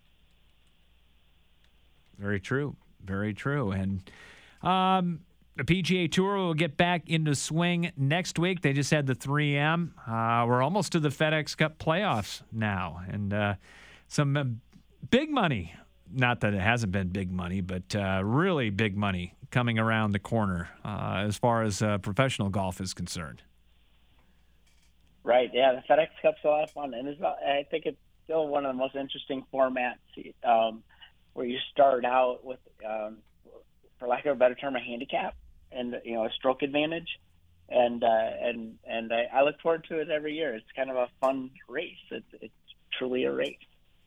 Very true. Very true. And um, the P G A Tour will get back into swing next week. They just had the three M. Uh, we're almost to the FedEx Cup playoffs now. And uh, some uh, big money, not that it hasn't been big money, but uh, really big money coming around the corner uh, as far as uh, professional golf is concerned. Right. Yeah, the FedEx Cup's a lot of fun. And it's not, I think it's still one of the most interesting formats um, where you start out with, um, for lack of a better term, a handicap and, you know, a stroke advantage. And uh, and and I, I look forward to it every year. It's kind of a fun race. It's, it's truly a race.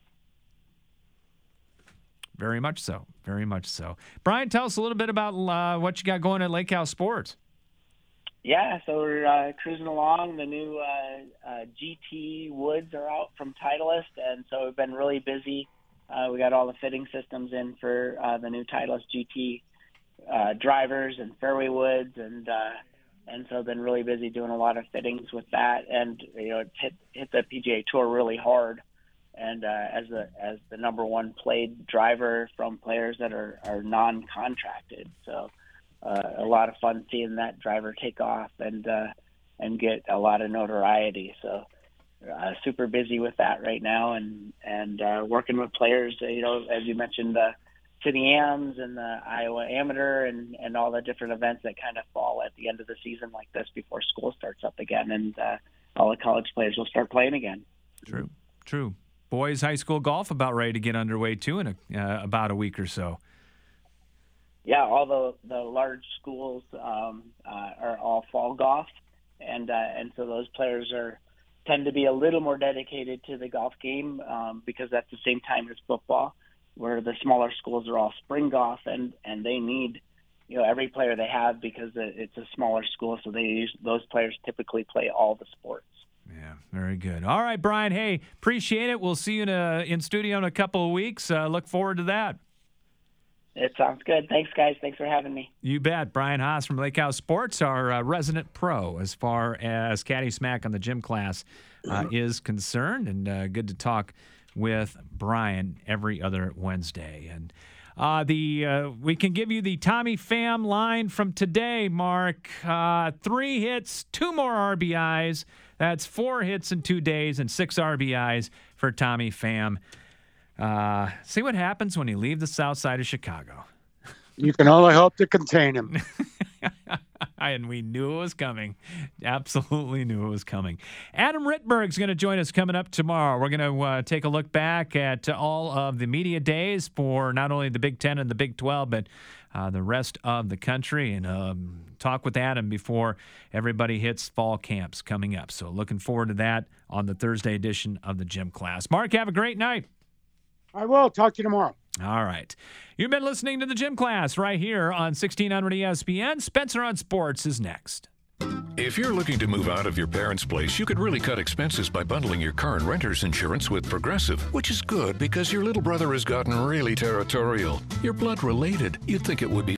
Very much so. Very much so. Brian, tell us a little bit about uh, what you got going at Lake House Sports. Yeah, so we're uh, cruising along. The new uh, uh, G T woods are out from Titleist, and so we've been really busy. Uh, we got all the fitting systems in for uh, the new Titleist G T uh, drivers and fairway woods, and uh, and so been really busy doing a lot of fittings with that. And you know, it's hit hit the P G A Tour really hard, and uh, as the as the number one played driver from players that are are non-contracted, so. Uh, a lot of fun seeing that driver take off and uh, and get a lot of notoriety. So uh, super busy with that right now, and and uh, working with players. You know, as you mentioned, the City Ams and the Iowa Amateur, and, and all the different events that kind of fall at the end of the season like this before school starts up again, and uh, all the college players will start playing again. True, true. Boys high school golf about ready to get underway too in a, uh, about a week or so. Yeah, all the the large schools um, uh, are all fall golf, and uh, and so those players are tend to be a little more dedicated to the golf game um, because that's the same time as football, where the smaller schools are all spring golf, and, and they need you know every player they have because it's a smaller school, so they use, those players typically play all the sports. Yeah, very good. All right, Brian. Hey, appreciate it. We'll see you in a, in studio in a couple of weeks. Uh, look forward to that. It sounds good. Thanks, guys. Thanks for having me. You bet. Brian Haas from Lake House Sports, our uh, resident pro as far as Caddy Smack on the gym class uh, is concerned. And uh, good to talk with Brian every other Wednesday. And uh, the uh, we can give you the Tommy Pham line from today, Mark. Uh, three hits, two more R B Is. That's four hits in two days and six R B Is for Tommy Pham. Uh, see what happens when you leave the south side of Chicago. You can only hope to contain him. And we knew it was coming. Absolutely knew it was coming. Adam Rittberg's going to join us coming up tomorrow. We're going to uh, take a look back at all of the media days for not only the Big Ten and the Big twelve, but uh, the rest of the country, and um, talk with Adam before everybody hits fall camps coming up. So looking forward to that on the Thursday edition of the Gym Class. Mark, have a great night. I will. Talk to you tomorrow. All right. You've been listening to the Gym Class right here on sixteen hundred E S P N. Spencer on Sports is next. If you're looking to move out of your parents' place, you could really cut expenses by bundling your car and renter's insurance with Progressive, which is good because your little brother has gotten really territorial. You're blood related. You'd think it would be